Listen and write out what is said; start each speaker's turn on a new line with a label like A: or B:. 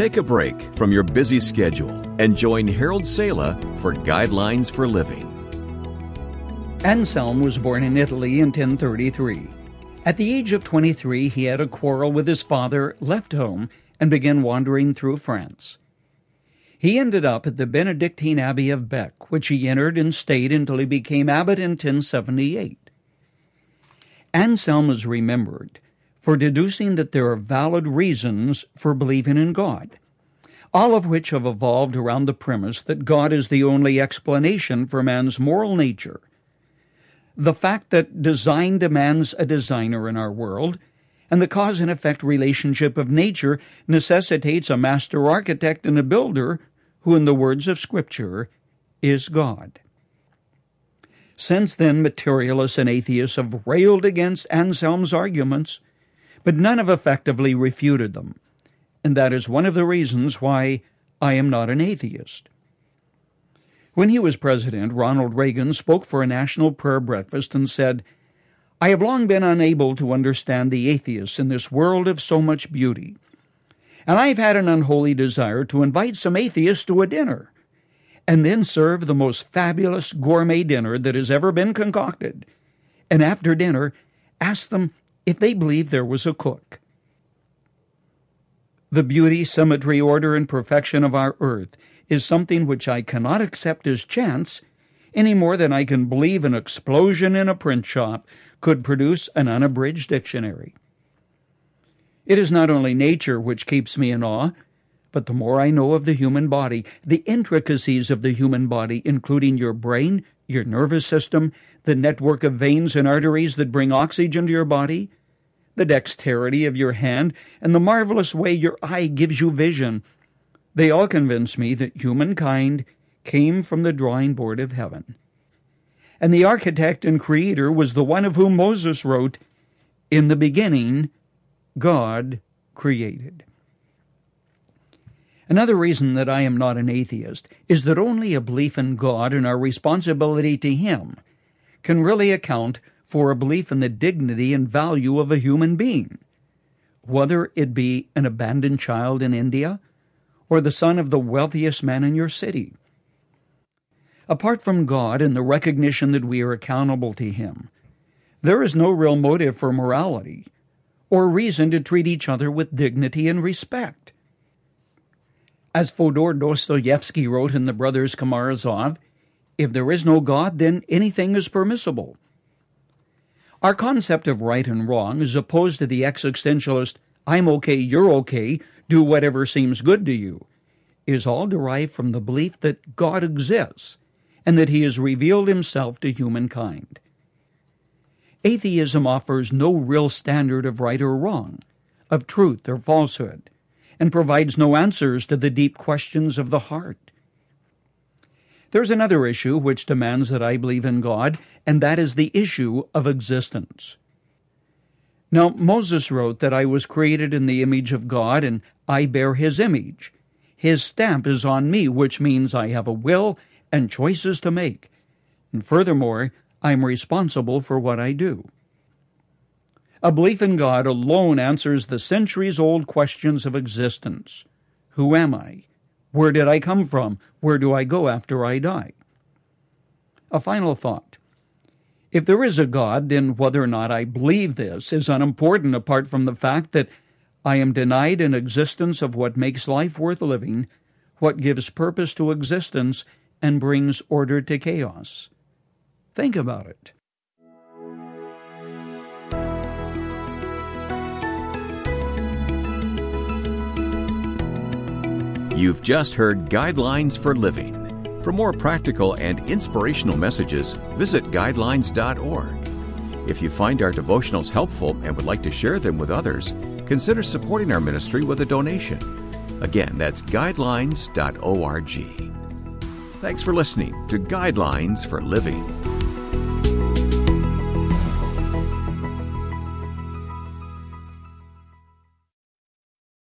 A: Take a break from your busy schedule and join Harold Sala for Guidelines for Living.
B: Anselm was born in Italy in 1033. At the age of 23, he had a quarrel with his father, left home, and began wandering through France. He ended up at the Benedictine Abbey of Bec, which he entered and stayed until he became abbot in 1078. Anselm is remembered for deducing that there are valid reasons for believing in God, all of which have evolved around the premise that God is the only explanation for man's moral nature. The fact that design demands a designer in our world, and the cause and effect relationship of nature necessitates a master architect and a builder who, in the words of Scripture, is God. Since then, materialists and atheists have railed against Anselm's arguments, but none have effectively refuted them, and that is one of the reasons why I am not an atheist. When he was president, Ronald Reagan spoke for a national prayer breakfast and said, "I have long been unable to understand the atheists in this world of so much beauty, and I've had an unholy desire to invite some atheists to a dinner, and then serve the most fabulous gourmet dinner that has ever been concocted, and after dinner ask them if they believe there was a cook." The beauty, symmetry, order, and perfection of our earth is something which I cannot accept as chance any more than I can believe an explosion in a print shop could produce an unabridged dictionary. It is not only nature which keeps me in awe, but the more I know of the human body, the intricacies of the human body, including your brain, your nervous system, the network of veins and arteries that bring oxygen to your body, the dexterity of your hand, and the marvelous way your eye gives you vision, they all convince me that humankind came from the drawing board of heaven. And the architect and creator was the one of whom Moses wrote, "In the beginning, God created." Another reason that I am not an atheist is that only a belief in God and our responsibility to Him can really account for a belief in the dignity and value of a human being, whether it be an abandoned child in India or the son of the wealthiest man in your city. Apart from God and the recognition that we are accountable to Him, there is no real motive for morality or reason to treat each other with dignity and respect. As Fyodor Dostoevsky wrote in The Brothers Karamazov, "If there is no God, then anything is permissible." Our concept of right and wrong is opposed to the existentialist, "I'm okay, you're okay, do whatever seems good to you," is all derived from the belief that God exists and that He has revealed Himself to humankind. Atheism offers no real standard of right or wrong, of truth or falsehood, and provides no answers to the deep questions of the heart. There's another issue which demands that I believe in God, and that is the issue of existence. Now, Moses wrote that I was created in the image of God, and I bear His image. His stamp is on me, which means I have a will and choices to make. And furthermore, I'm responsible for what I do. A belief in God alone answers the centuries-old questions of existence. Who am I? Where did I come from? Where do I go after I die? A final thought. If there is a God, then whether or not I believe this is unimportant apart from the fact that I am denied an existence of what makes life worth living, what gives purpose to existence, and brings order to chaos. Think about it.
A: You've just heard Guidelines for Living. For more practical and inspirational messages, visit guidelines.org. If you find our devotionals helpful and would like to share them with others, consider supporting our ministry with a donation. Again, that's guidelines.org. Thanks for listening to Guidelines for Living.